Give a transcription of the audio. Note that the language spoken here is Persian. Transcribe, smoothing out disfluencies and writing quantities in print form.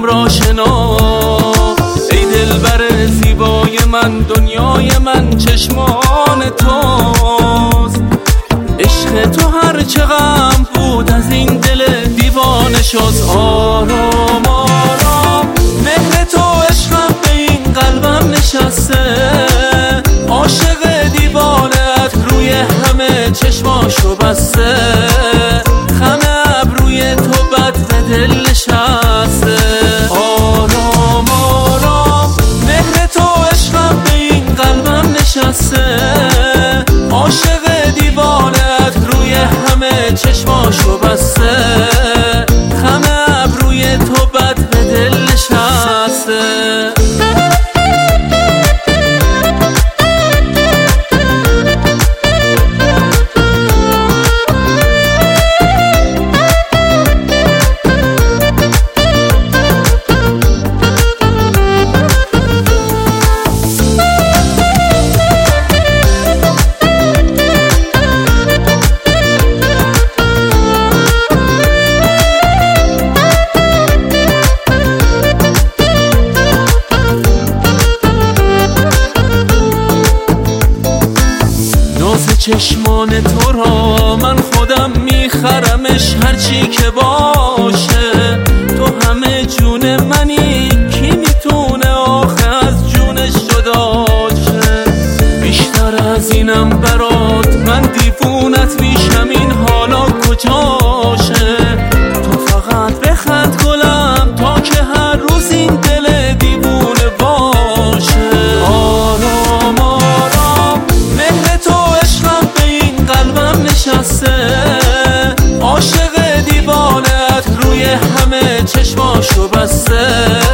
را شناس. ای دلبر زیبای من، دنیای من چشمان توست. عشق تو هر چه غم بود از این دل دیوانه شد. آرام آرام مهر تو عشقم به این قلبم نشسته. عاشق دیوانت روی همه چشماشو بسته. خم ابروی تو بد به دل نشسته. آرام آرام مهر تو عشقم به این قلبم نشسته. عاشق دیوانت روی همه چشماشو بسته. خم ابروی تو بد به دل نشسته. چشمان تو را من خودم میخرمش هرچی که باشه. تو همه جون منی، کی میتونه آخه از جونش جدا شه؟ بیشتر از اینم برات من دیوونت میشم، این حالا کجاشه؟ تو فقط بخند گلم تا که هر روز این دل دیوونه باشه. آرام آرام مهر تو عشقم به این قلبم نشسته. عاشق دیوانت روی همه چشماشو بسته.